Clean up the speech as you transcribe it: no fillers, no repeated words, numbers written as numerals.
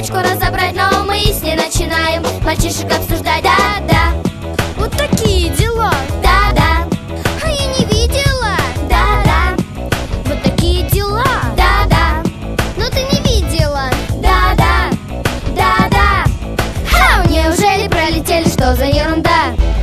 табличку разобрать, но мы с ней начинаем мальчишек обсуждать. Да-да, вот такие дела. да-да, А я не видела. да-да, Вот такие дела. да-да, Но ты не видела. да-да, да-да. Ха, неужели пролетели, что за ерунда?